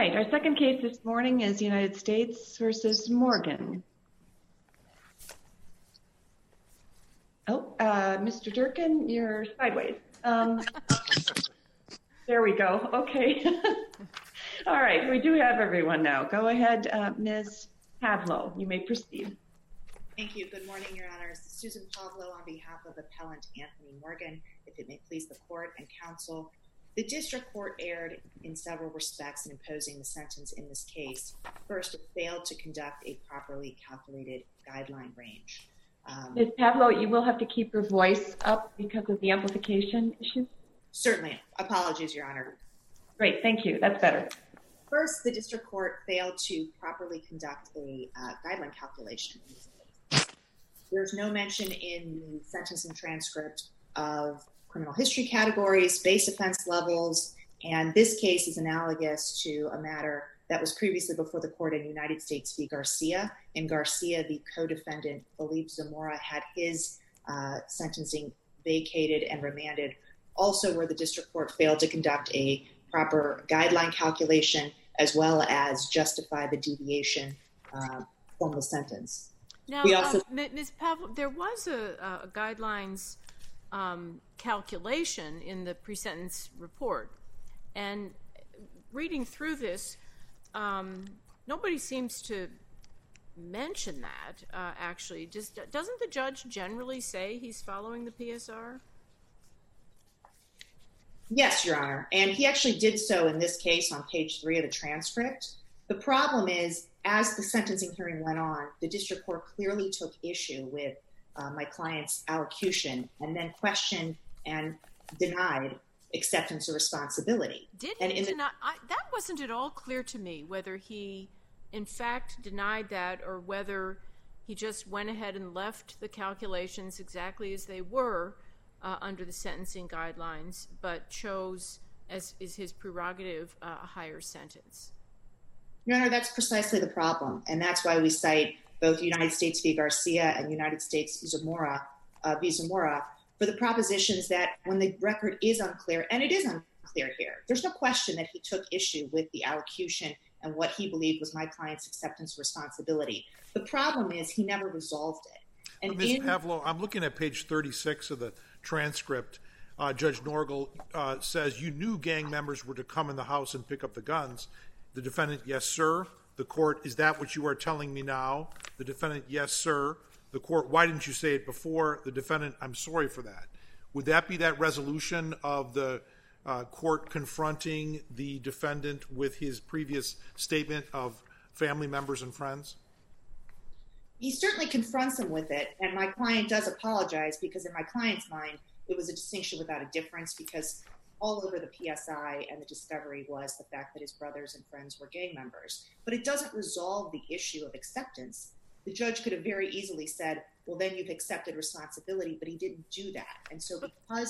right, our second case this morning is United States versus Morgan. Oh, Mr. Durkin, you're sideways. There we go. Okay. All right, we do have everyone now. Go ahead, Ms. Pavlo. You may proceed. Thank you. Good morning, Your Honors. Susan Pavlo on behalf of Appellant Anthony Morgan, if it may please the court and counsel. The district court erred in several respects in imposing the sentence in this case. First, it failed to conduct a properly calculated guideline range. Ms. Pavlo, you will have to keep your voice up because of the amplification issue. Certainly. Apologies, Your Honor. Great. Thank you. That's better. First, the district court failed to properly conduct a guideline calculation. There's no mention in the sentencing transcript of criminal history categories, base offense levels, and this case is analogous to a matter that was previously before the court in United States v. Garcia. In Garcia, the co-defendant, Felipe Zamora, had his sentencing vacated and remanded, also where the district court failed to conduct a proper guideline calculation as well as justify the deviation from the sentence. Now, Ms. Pavlo, there was a guidelines calculation in the pre-sentence report, and reading through this, nobody seems to mention that, actually. Doesn't the judge generally say he's following the PSR? Yes, Your Honor, and he actually did so in this case on page 3 of the transcript. The problem is, as the sentencing hearing went on, the district court clearly took issue with my client's allocution and then questioned and denied acceptance of responsibility. That wasn't at all clear to me, whether he in fact denied that or whether he just went ahead and left the calculations exactly as they were under the sentencing guidelines, but chose, as is his prerogative, a higher sentence. Your Honor, that's precisely the problem, and that's why we cite both United States v. Garcia and United States v. Zamora for the propositions that when the record is unclear, and it is unclear here, there's no question that he took issue with the allocution and what he believed was my client's acceptance of responsibility. The problem is he never resolved it. And Ms. Pavlo, I'm looking at page 36 of the transcript. Judge Norgal says, you knew gang members were to come in the house and pick up the guns. The defendant, yes, sir. The court, is that what you are telling me now? The defendant, yes, sir. The court, why didn't you say it before? The defendant, I'm sorry for that. Would that be that resolution of the court confronting the defendant with his previous statement of family members and friends? He certainly confronts him with it, and my client does apologize because in my client's mind, it was a distinction without a difference because all over the PSI and the discovery was the fact that his brothers and friends were gang members. But it doesn't resolve the issue of acceptance. The judge could have very easily said, well, then you've accepted responsibility, but he didn't do that. And so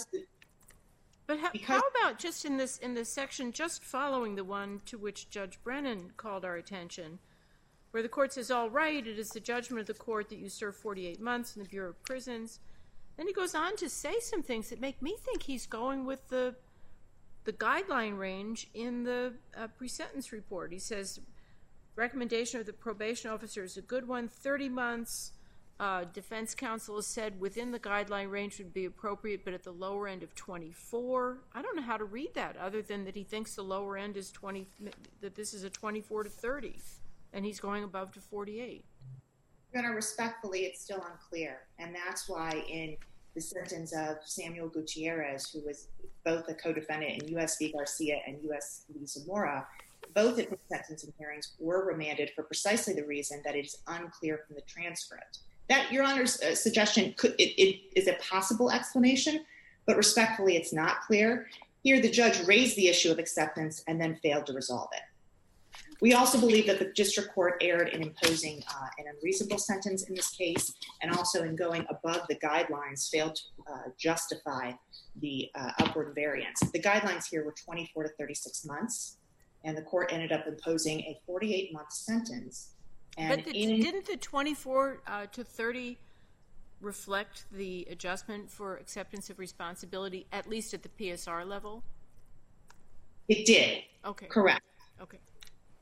how about just in this section, just following the one to which Judge Brennan called our attention, where the court says, all right, it is the judgment of the court that you serve 48 months in the Bureau of Prisons. Then he goes on to say some things that make me think he's going with the guideline range in the pre-sentence report. He says, recommendation of the probation officer is a good one, 30 months. Defense counsel has said within the guideline range would be appropriate, but at the lower end of 24. I don't know how to read that other than that he thinks the lower end is 20, that this is a 24 to 30, and he's going above to 48. Your Honor, respectfully, it's still unclear. And that's why in the sentence of Samuel Gutierrez, who was both a co-defendant in U.S. v. Garcia and U.S. v. Zamora, both of his sentencing hearings were remanded for precisely the reason that it is unclear from the transcript. That, Your Honor's suggestion, it is a possible explanation, but respectfully, it's not clear. Here, the judge raised the issue of acceptance and then failed to resolve it. We also believe that the district court erred in imposing an unreasonable sentence in this case, and also in going above the guidelines, failed to justify the upward variance. The guidelines here were 24 to 36 months, and the court ended up imposing a 48-month sentence. And but didn't the 24 to 30 reflect the adjustment for acceptance of responsibility, at least at the PSR level? It did. Okay. Correct. Okay.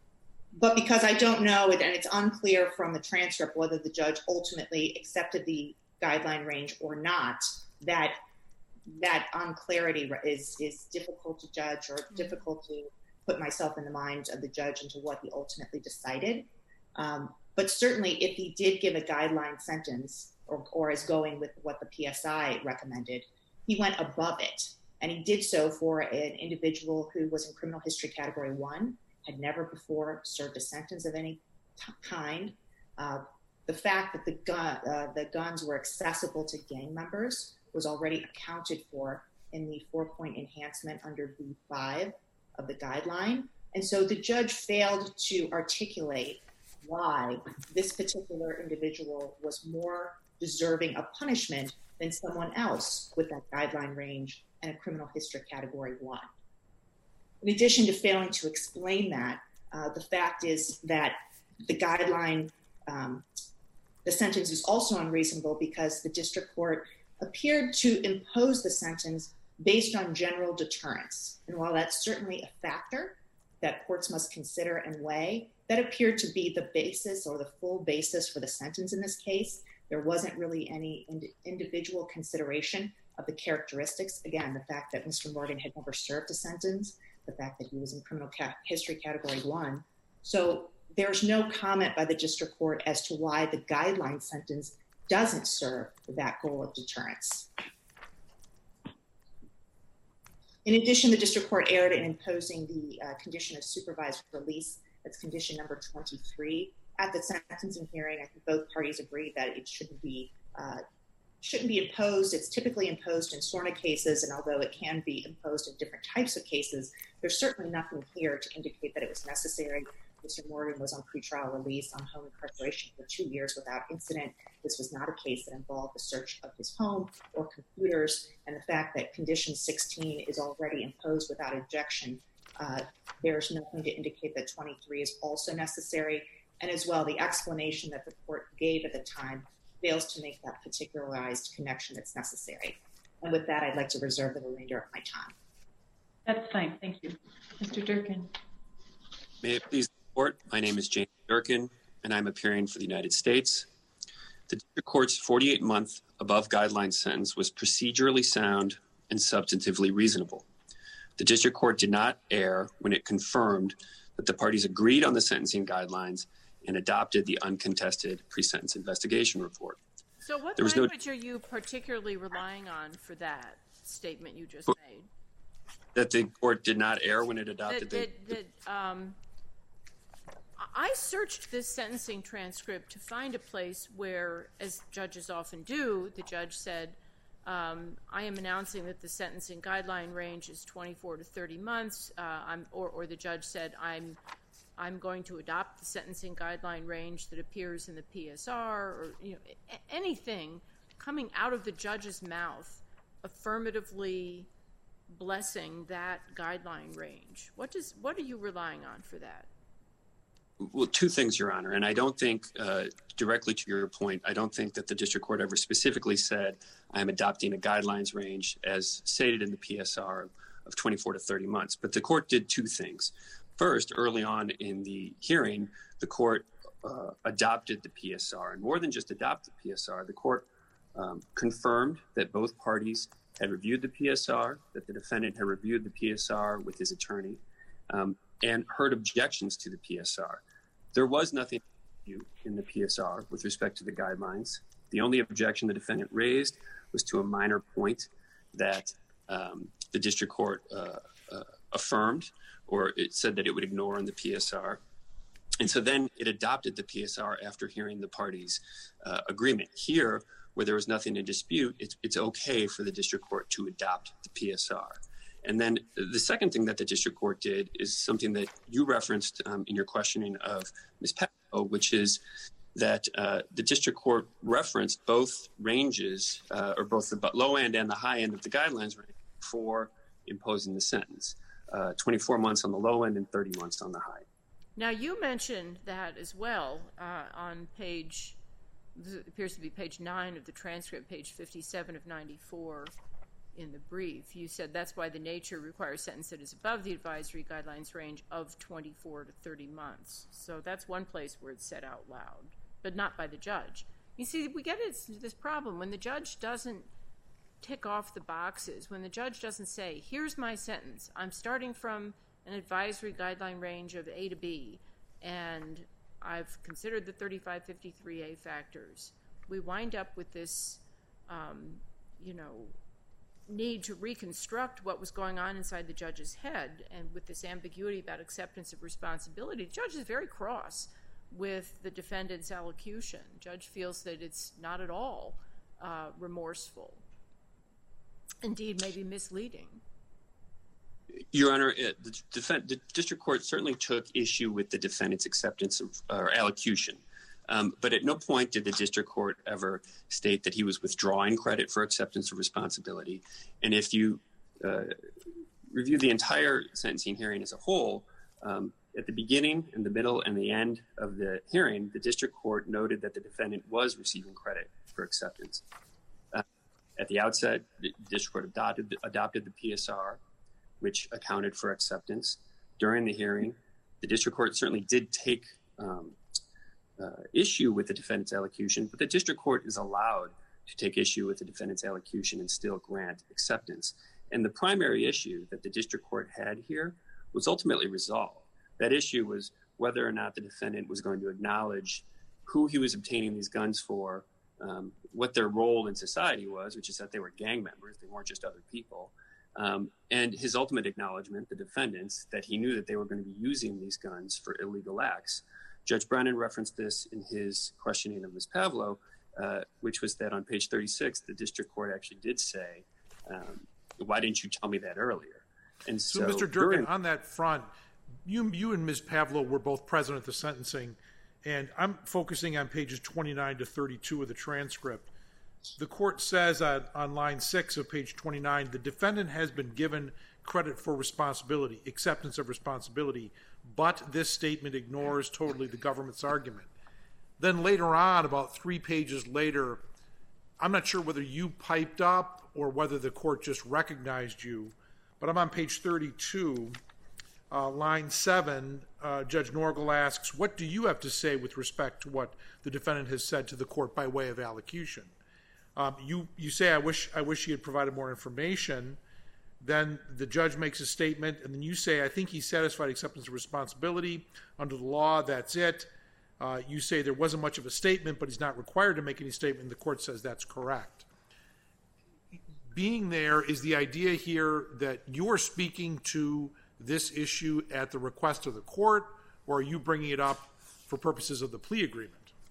But because I don't know it, and it's unclear from the transcript whether the judge ultimately accepted the guideline range or not, that unclarity is difficult to judge, or difficult to put myself in the mind of the judge into what he ultimately decided. But certainly if he did give a guideline sentence, or is going with what the PSI recommended, he went above it. And he did so for an individual who was in criminal history category 1, had never before served a sentence of any kind. The fact that the guns were accessible to gang members was already accounted for in the 4-point enhancement under B5 of the guideline. And so the judge failed to articulate why this particular individual was more deserving of punishment than someone else with that guideline range and a criminal history category 1. In addition to failing to explain that, the fact is that the guideline, the sentence is also unreasonable because the district court appeared to impose the sentence based on general deterrence. And while that's certainly a factor that courts must consider and weigh, that appeared to be the basis or the full basis for the sentence in this case. There wasn't really any individual consideration of the characteristics. Again, the fact that Mr. Morgan had never served a sentence, the fact that he was in criminal history category 1. So there's no comment by the district court as to why the guideline sentence doesn't serve that goal of deterrence. In addition, the district court erred in imposing the condition of supervised release. That's condition number 23. At the sentencing hearing, I think both parties agreed that it shouldn't be imposed. It's typically imposed in SORNA cases, and although it can be imposed in different types of cases, there's certainly nothing here to indicate that it was necessary. Mr. Morgan was on pretrial release on home incarceration for 2 years without incident. This was not a case that involved the search of his home or computers, and the fact that condition 16 is already imposed without objection, there's nothing to indicate that 23 is also necessary. And as well, the explanation that the court gave at the time fails to make that particularized connection that's necessary. And with that, I'd like to reserve the remainder of my time. That's fine. Thank you. Mr. Durkin. May it please the court, my name is James Durkin, and I'm appearing for the United States. The district court's 48-month above guideline sentence was procedurally sound and substantively reasonable. The district court did not err when it confirmed that the parties agreed on the sentencing guidelines and adopted the uncontested pre-sentence investigation report. So what language are you particularly relying on for that statement you just made? That the court did not err when it adopted I searched this sentencing transcript to find a place where, as judges often do, the judge said, I am announcing that the sentencing guideline range is 24 to 30 months, or the judge said, I'm going to adopt the sentencing guideline range that appears in the PSR, or anything coming out of the judge's mouth affirmatively blessing that guideline range. What are you relying on for that? Well, two things, Your Honor, and I don't think, directly to your point, I don't think that the district court ever specifically said, I'm adopting a guidelines range as stated in the PSR of 24 to 30 months. But the court did two things. First, early on in the hearing, the court adopted the PSR. And more than just adopt the PSR, the court confirmed that both parties had reviewed the PSR, that the defendant had reviewed the PSR with his attorney, and heard objections to the PSR. There was nothing in the PSR with respect to the guidelines. The only objection the defendant raised was to a minor point that the district court affirmed, or it said that it would ignore in the PSR. And so then it adopted the PSR after hearing the parties' agreement. Here, where there was nothing in dispute, it's okay for the district court to adopt the PSR. And then the second thing that the district court did is something that you referenced in your questioning of Ms. Petco, which is that the district court referenced both ranges, or both the low end and the high end of the guidelines range for imposing the sentence, 24 months on the low end and 30 months on the high. Now, you mentioned that as well on page, it appears to be page 9 of the transcript, page 57 of 94. in the brief. You said that's why the nature requires a sentence that is above the advisory guidelines range of 24 to 30 months. So that's one place where it's said out loud, but not by the judge. You see, we get this problem when the judge doesn't tick off the boxes, when the judge doesn't say, here's my sentence, I'm starting from an advisory guideline range of A to B, and I've considered the 3553A factors. We wind up with this, need to reconstruct what was going on inside the judge's head, and with this ambiguity about acceptance of responsibility. The judge is very cross with the defendant's allocution. The judge feels that it's not at all remorseful. Indeed, maybe misleading. Your Honor, the district court certainly took issue with the defendant's acceptance of or allocution. But at no point did the district court ever state that he was withdrawing credit for acceptance of responsibility. And if you review the entire sentencing hearing as a whole, at the beginning, in the middle, and the end of the hearing, the district court noted that the defendant was receiving credit for acceptance. At the outset, the district court adopted the PSR, which accounted for acceptance. During the hearing, the district court certainly did take issue with the defendant's allocution, but the district court is allowed to take issue with the defendant's allocution and still grant acceptance. And the primary issue that the district court had here was ultimately resolved. That issue was whether or not the defendant was going to acknowledge who he was obtaining these guns for, what their role in society was, which is that they were gang members, they weren't just other people, and his ultimate acknowledgement, the defendant's, that he knew that they were going to be using these guns for illegal acts. Judge Brennan referenced this in his questioning of Ms. Pavlo, which was that on page 36, the district court actually did say, why didn't you tell me that earlier? And so Mr. Durkin, on that front, you and Ms. Pavlo were both present at the sentencing, and I'm focusing on pages 29 to 32 of the transcript. The court says on line 6 of page 29, the defendant has been given credit for responsibility, acceptance of responsibility, but this statement ignores totally the government's argument. Then later on, about 3 pages later, I'm not sure whether you piped up or whether the court just recognized you, but I'm on page 32, line 7. Judge Norgal asks, what do you have to say with respect to what the defendant has said to the court by way of allocution? You say, I wish he had provided more information. Then the judge makes a statement, and then you say, I think he satisfied acceptance of responsibility. Under the law, that's it. You say there wasn't much of a statement, but he's not required to make any statement. The court says that's correct. Being there, is the idea here that you're speaking to this issue at the request of the court, or are you bringing it up for purposes of the plea agreement?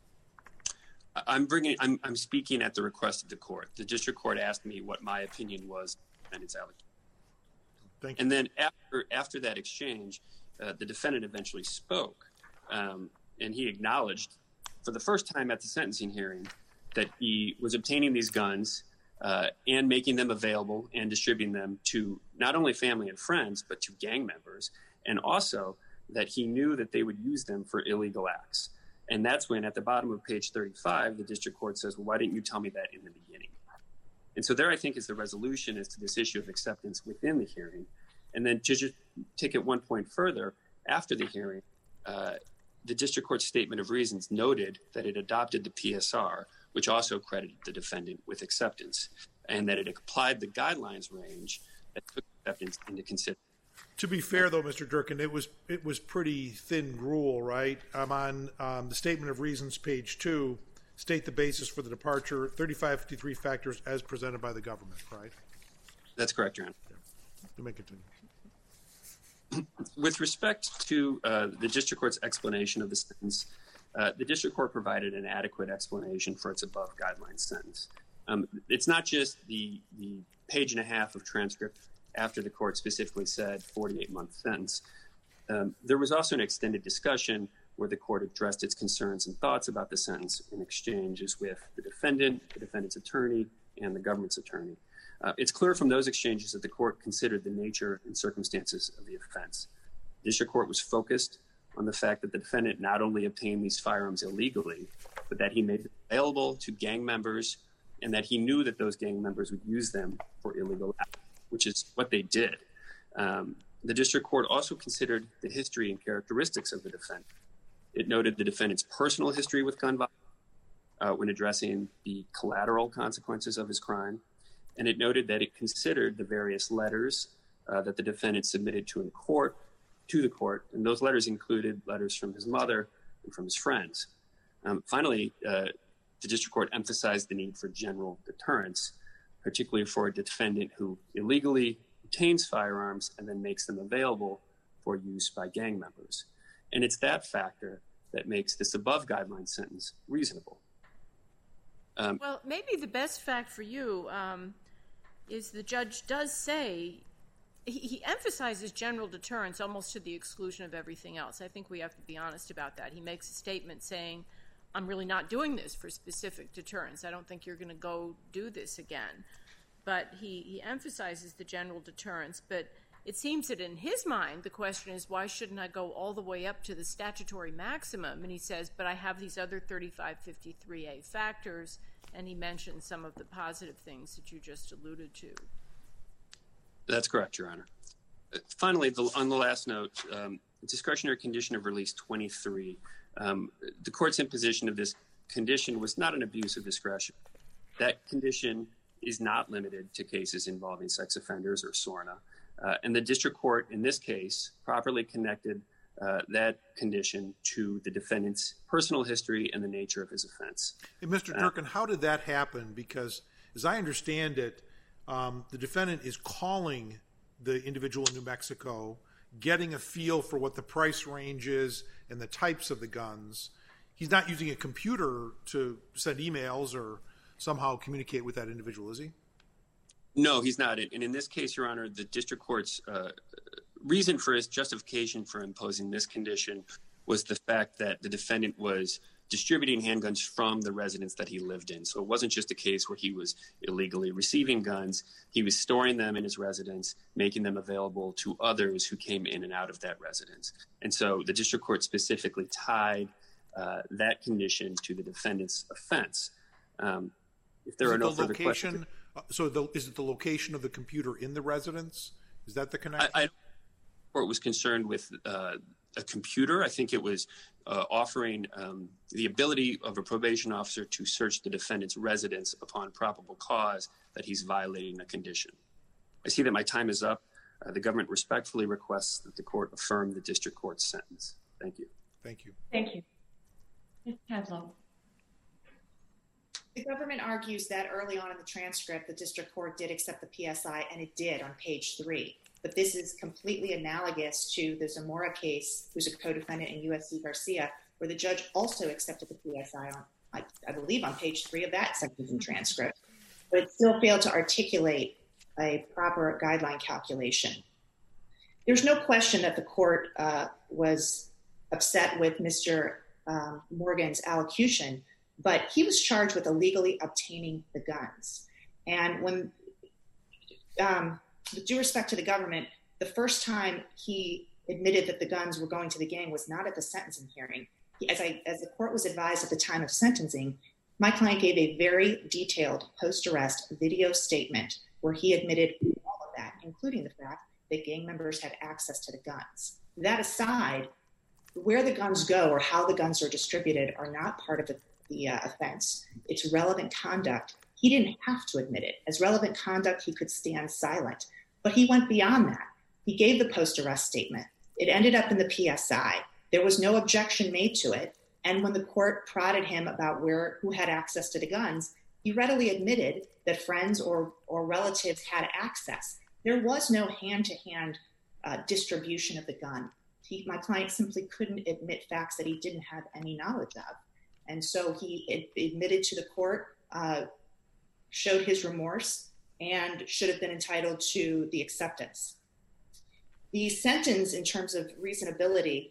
I'm speaking at the request of the court. The district court asked me what my opinion was, and it's allocated. Thank you. And then after that exchange, the defendant eventually spoke, and he acknowledged for the first time at the sentencing hearing that he was obtaining these guns and making them available and distributing them to not only family and friends, but to gang members, and also that he knew that they would use them for illegal acts. And that's when, at the bottom of page 35, the district court says, well, why didn't you tell me that in the beginning? And so there, I think, is the resolution as to this issue of acceptance within the hearing. And then to just take it one point further, after the hearing, the district court's statement of reasons noted that it adopted the PSR, which also credited the defendant with acceptance, and that it applied the guidelines range that took acceptance into consideration. To be fair, though, Mr. Durkin, it was pretty thin gruel, right? I'm on the statement of reasons, page 2, state the basis for the departure, 3553 factors as presented by the government, right? That's correct, Your Honor. You may continue. With respect to the district court's explanation of the sentence, the district court provided an adequate explanation for its above guidelines sentence. It's not just the page and a half of transcript after the court specifically said 48-month sentence. There was also an extended discussion where the court addressed its concerns and thoughts about the sentence in exchanges with the defendant, the defendant's attorney, and the government's attorney. It's clear from those exchanges that the court considered the nature and circumstances of the offense. The district court was focused on the fact that the defendant not only obtained these firearms illegally, but that he made them available to gang members and that he knew that those gang members would use them for illegal acts, which is what they did. The district court also considered the history and characteristics of the defendant. It noted the defendant's personal history with gun violence when addressing the collateral consequences of his crime, and it noted that it considered the various letters that the defendant submitted to the court, and those letters included letters from his mother and from his friends. Finally, the district court emphasized the need for general deterrence, particularly for a defendant who illegally obtains firearms and then makes them available for use by gang members. And it's that factor that makes this above guideline sentence reasonable. Well, maybe the best fact for you is the judge does say, he emphasizes general deterrence almost to the exclusion of everything else. I think we have to be honest about that. He makes a statement saying, I'm really not doing this for specific deterrence. I don't think you're going to go do this again. But he emphasizes the general deterrence. But it seems that in his mind, the question is, why shouldn't I go all the way up to the statutory maximum? And he says, but I have these other 3553A factors, and he mentions some of the positive things that you just alluded to. That's correct, Your Honor. Finally, on the last note, discretionary condition of release 23, the court's imposition of this condition was not an abuse of discretion. That condition is not limited to cases involving sex offenders or SORNA. And the district court, in this case, properly connected that condition to the defendant's personal history and the nature of his offense. Hey, Mr. Durkin, how did that happen? Because as I understand it, the defendant is calling the individual in New Mexico, getting a feel for what the price range is and the types of the guns. He's not using a computer to send emails or somehow communicate with that individual, is he? No, he's not. And in this case, Your Honor, the district court's reason for his justification for imposing this condition was the fact that the defendant was distributing handguns from the residence that he lived in. So it wasn't just a case where he was illegally receiving guns. He was storing them in his residence, making them available to others who came in and out of that residence. And so the district court specifically tied that condition to the defendant's offense. If there are no further questions. So is it the location of the computer in the residence? Is that the connection? The court was concerned with a computer. I think it was offering the ability of a probation officer to search the defendant's residence upon probable cause that he's violating a condition. I see that my time is up. The government respectfully requests that the court affirm the district court's sentence. Thank you. Thank you. Thank you. Ms. Pavlov. The government argues that early on in the transcript, the district court did accept the PSI, and it did on page 3. But this is completely analogous to the Zamora case, who's a co-defendant in U.S. v. Garcia, where the judge also accepted the PSI on, I believe, on page 3 of that sentencing transcript. But it still failed to articulate a proper guideline calculation. There's no question that the court was upset with Mr. Morgan's allocution, but he was charged with illegally obtaining the guns. And when, with due respect to the government, the first time he admitted that the guns were going to the gang was not at the sentencing hearing. As the court was advised at the time of sentencing, my client gave a very detailed post-arrest video statement where he admitted all of that, including the fact that gang members had access to the guns. That aside, where the guns go or how the guns are distributed are not part of the offense. It's relevant conduct. He didn't have to admit it. As relevant conduct, he could stand silent. But he went beyond that. He gave the post-arrest statement. It ended up in the PSI. There was no objection made to it. And when the court prodded him about who had access to the guns, he readily admitted that friends or relatives had access. There was no hand-to-hand distribution of the gun. My client simply couldn't admit facts that he didn't have any knowledge of. And so he admitted to the court, showed his remorse, and should have been entitled to the acceptance. The sentence, in terms of reasonability,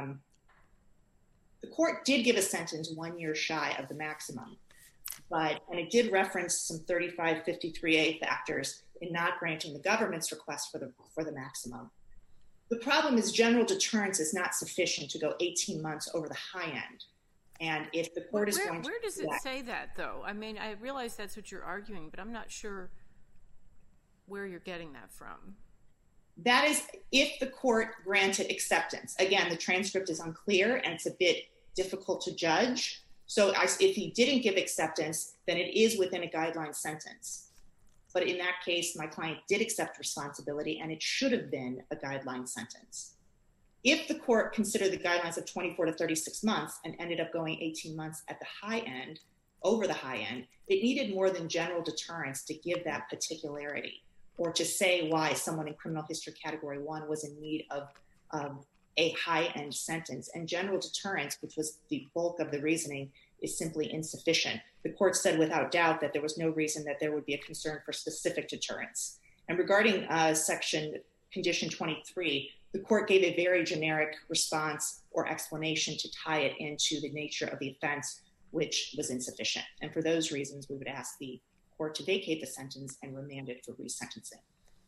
the court did give a sentence 1 year shy of the maximum, and it did reference some 3553A factors in not granting the government's request for the maximum. The problem is general deterrence is not sufficient to go 18 months over the high end. And if the court is going to... Where does it say that, though? I mean, I realize that's what you're arguing, but I'm not sure where you're getting that from. That is if the court granted acceptance. Again, the transcript is unclear and it's a bit difficult to judge. So if he didn't give acceptance, then it is within a guideline sentence. But in that case, my client did accept responsibility and it should have been a guideline sentence. If the court considered the guidelines of 24 to 36 months and ended up going 18 months at the high end, over the high end, it needed more than general deterrence to give that particularity or to say why someone in criminal history category 1 was in need of a high-end sentence. And general deterrence, which was the bulk of the reasoning, is simply insufficient. The court said without doubt that there was no reason that there would be a concern for specific deterrence. And regarding section condition 23, the court gave a very generic response or explanation to tie it into the nature of the offense, which was insufficient. And for those reasons, we would ask the court to vacate the sentence and remand it for resentencing.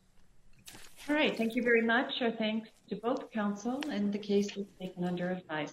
All right, thank you very much. Our thanks to both counsel, and the case was taken under advisement.